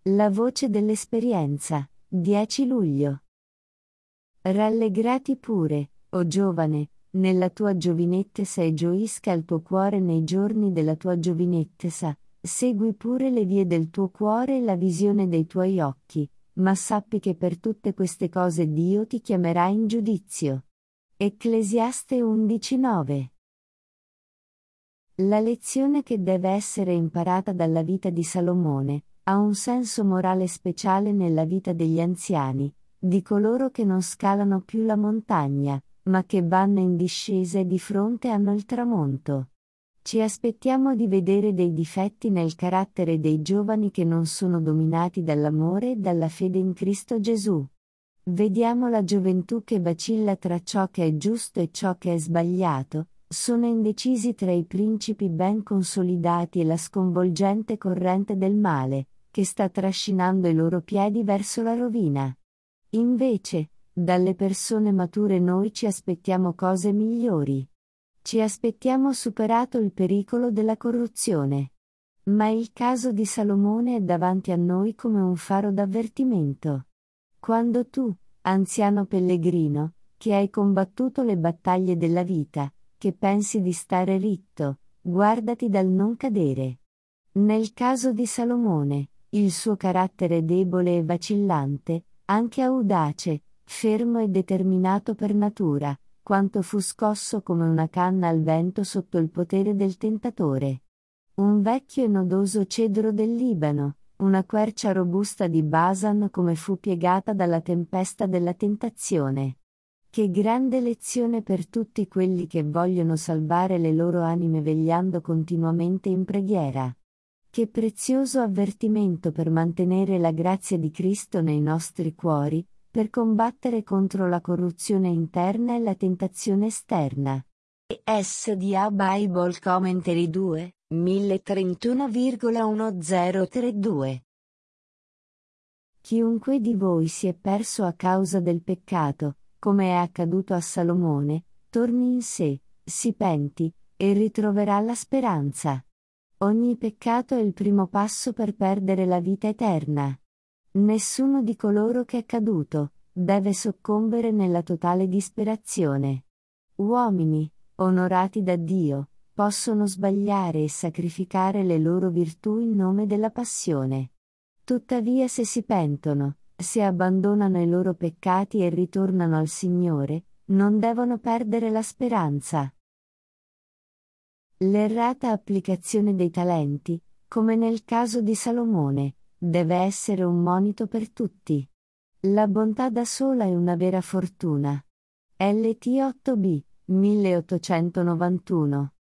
La voce dell'esperienza, 10 luglio. Rallegrati pure, o giovane, nella tua giovinettesa e gioisca il tuo cuore nei giorni della tua giovinettesa, segui pure le vie del tuo cuore e la visione dei tuoi occhi, ma sappi che per tutte queste cose Dio ti chiamerà in giudizio. Ecclesiaste 11:9. La lezione che deve essere imparata dalla vita di Salomone ha un senso morale speciale nella vita degli anziani, di coloro che non scalano più la montagna, ma che vanno in discesa e di fronte hanno il tramonto. Ci aspettiamo di vedere dei difetti nel carattere dei giovani che non sono dominati dall'amore e dalla fede in Cristo Gesù. Vediamo la gioventù che vacilla tra ciò che è giusto e ciò che è sbagliato, sono indecisi tra i principi ben consolidati e la sconvolgente corrente del male, che sta trascinando i loro piedi verso la rovina. Invece, dalle persone mature noi ci aspettiamo cose migliori. Ci aspettiamo superato il pericolo della corruzione. Ma il caso di Salomone è davanti a noi come un faro d'avvertimento. Quando tu, anziano pellegrino, che hai combattuto le battaglie della vita, che pensi di stare ritto, guardati dal non cadere. Nel caso di Salomone, il suo carattere debole e vacillante, anche audace, fermo e determinato per natura, quanto fu scosso come una canna al vento sotto il potere del tentatore. Un vecchio e nodoso cedro del Libano, una quercia robusta di Basan come fu piegata dalla tempesta della tentazione. Che grande lezione per tutti quelli che vogliono salvare le loro anime vegliando continuamente in preghiera. Che prezioso avvertimento per mantenere la grazia di Cristo nei nostri cuori, per combattere contro la corruzione interna e la tentazione esterna. ESDA Bible Commentary 2, 1031,1032. Chiunque di voi si è perso a causa del peccato, come è accaduto a Salomone, torni in sé, si penti, e ritroverà la speranza. Ogni peccato è il primo passo per perdere la vita eterna. Nessuno di coloro che è caduto deve soccombere nella totale disperazione. Uomini, onorati da Dio, possono sbagliare e sacrificare le loro virtù in nome della passione. Tuttavia se si pentono, se abbandonano i loro peccati e ritornano al Signore, non devono perdere la speranza. L'errata applicazione dei talenti, come nel caso di Salomone, deve essere un monito per tutti. La bontà da sola è una vera fortuna. LT 8b, 1891.